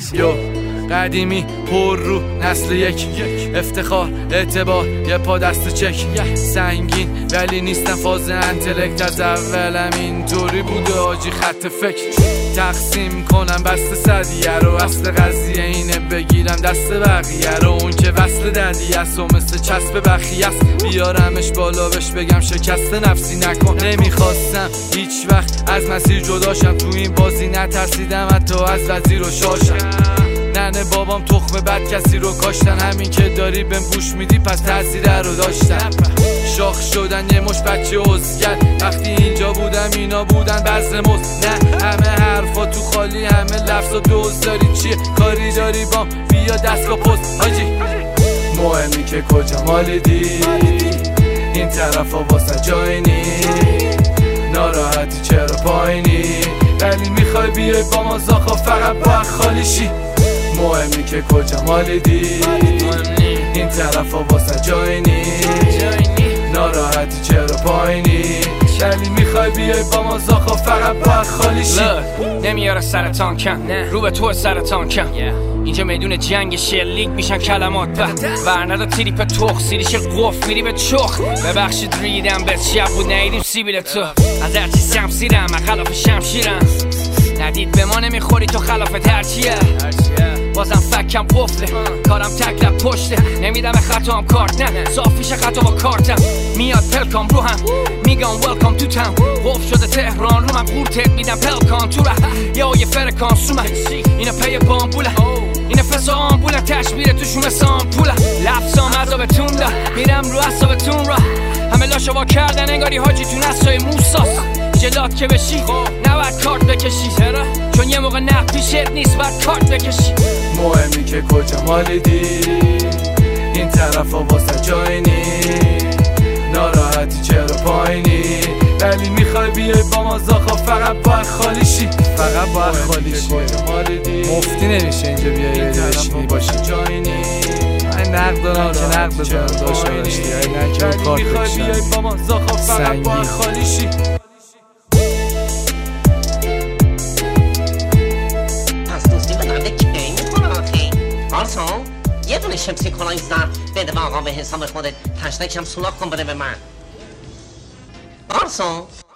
یو قدیمی پر رو نسل یک افتخار اعتبار یه پا دست چک سنگین ولی نیستم فاز انتلکت از اولم اینطوری بوده آجی خط فکر تقسیم کنم بست صدیه رو اصل قضیه اینه بگیرم دست بقیه رو اون که وصل دردی است و مثل چسب بخی است بیارمش بالا بهش بگم شکست نفسی نکن نمیخواستم هیچ وقت از مسیر جداشم تو این بازی نترسیدم حتی از وزیر و شاشم ننه بابام تخم بد کسی رو کاشتن همین که داری بهم گوش میدی پس تاثیر رو داشتن شاخ شدن یه مش بچه ازگل وقتی اینجا بودم اینا بودن بزر مز نه همه حرفا تو خالی همه لفظ و دوز داری چیه کاری داری بام بیا دستگاه پست حاجی مهمی که کجا مالیدی این طرف ها واسه جای نی ناراحتی چرا پایینی ولی میخوای بیای با ما زاخا فقط باید خالی شی مهمی که کجا مالیدی این طرف ها واسه جای نی ناراحتی چرا پایینی ولی میخوای بیای با ما زاخا فقط باید خالی شی نمیاره سرطان کم رو به تو سرطان کم اینجا میدون جنگ شلیک میشن کلمات ورنه تریپ تخ سیریش قف میری به چخ ببخشید ریدم به شب بود نیدیم سیبیل تو از هرچی سمسیرم من خلاف شمشیرم ندید به ما نمیخوری تو خلاف ترچیه بازم فکم قفله کارم تکلب پشته نمیدم به خطام کارت نه صافیش خطا با کارتم میاد پلکام رو هم میگم ویلکام تو تاون قف شده تهران رو من قورتت میدم پلکان تو ره یه فرکانس رو من اینا پی بامبوله اینا فسا آمبوله تشبیره توشون مثل آمپوله لفظام عذابتون ده میرم رو عصابتون را همه لاشو با کردن انگاری حاجی تو نسای موساس جلات که بشی نباید کارت بکشی چون یه موقع نه پیشت نیست باید کارت بکشی مهمی که کجا مالیدی این طرف ها واسه جای نی ناراحتی چرا پایینی ولی میخوای بیای با ما زاخا فقط باید خالی شی فقط باید خالی شی مفتی نمیشه اینجا بیای بشینی باشی جای نی من نقد دارم که نقد بزنم داشته باشی نه که کارت میخوای بیای با ما زاخا فقط باید خالی شی یه دونه شمسی کلاه زن بده به آقا به حساب خودت تشنک هم سولاخ کن بده به من آرسون